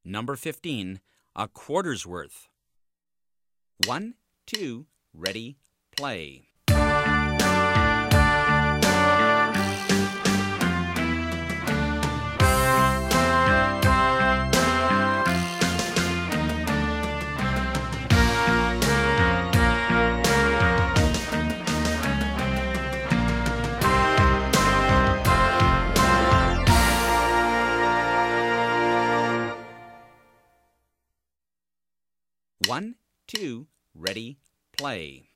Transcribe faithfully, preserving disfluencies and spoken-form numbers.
Number fifteen, a quarter's worth. One, two, ready, play. One, two, ready, play.